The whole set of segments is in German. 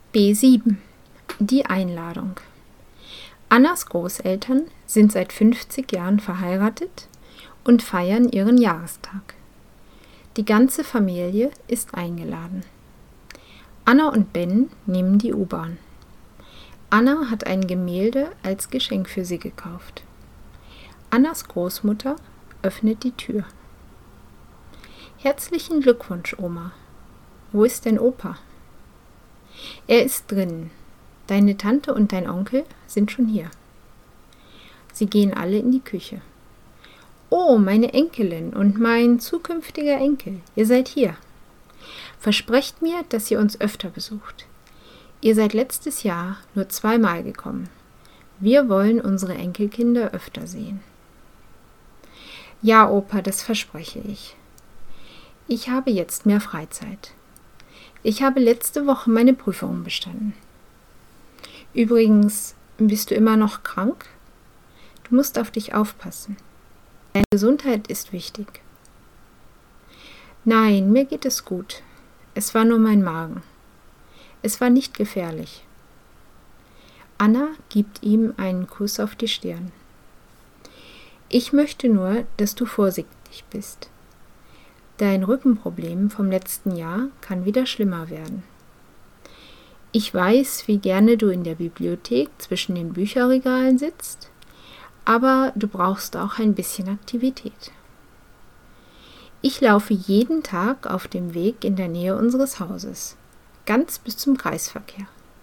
B7. Die Einladung. Annas Großeltern sind seit 50 Jahren verheiratet und feiern ihren Jahrestag. Die ganze Familie ist eingeladen. Anna und Ben nehmen die U-Bahn. Anna hat ein Gemälde als Geschenk für sie gekauft. Annas Großmutter öffnet die Tür. Herzlichen Glückwunsch, Oma. Wo ist denn Opa? Er ist drinnen. Deine Tante und dein Onkel sind schon hier. Sie gehen alle in die Küche. Oh, meine Enkelin und mein zukünftiger Enkel, ihr seid hier. Versprecht mir, dass ihr uns öfter besucht. Ihr seid letztes Jahr nur 2-mal gekommen. Wir wollen unsere Enkelkinder öfter sehen. Ja, Opa, das verspreche ich. Ich habe jetzt mehr Freizeit. Ich habe letzte Woche meine Prüfung bestanden. Übrigens, bist du immer noch krank? Du musst auf dich aufpassen. Deine Gesundheit ist wichtig. Nein, mir geht es gut. Es war nur mein Magen. Es war nicht gefährlich. Anna gibt ihm einen Kuss auf die Stirn. Ich möchte nur, dass du vorsichtig bist. Dein Rückenproblem vom letzten Jahr kann wieder schlimmer werden. Ich weiß, wie gerne du in der Bibliothek zwischen den Bücherregalen sitzt, aber du brauchst auch ein bisschen Aktivität. Ich laufe jeden Tag auf dem Weg in der Nähe unseres Hauses, ganz bis zum Kreisverkehr.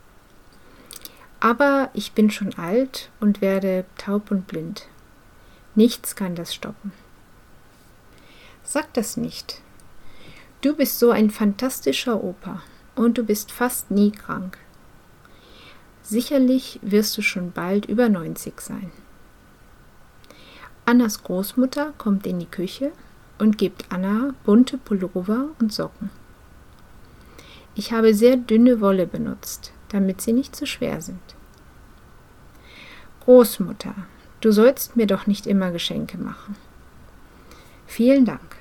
Aber ich bin schon alt und werde taub und blind. Nichts kann das stoppen. Sag das nicht. Du bist so ein fantastischer Opa und du bist fast nie krank. Sicherlich wirst du schon bald über 90 sein. Annas Großmutter kommt in die Küche und gibt Anna bunte Pullover und Socken. Ich habe sehr dünne Wolle benutzt, damit sie nicht zu schwer sind. Großmutter, du sollst mir doch nicht immer Geschenke machen. Vielen Dank.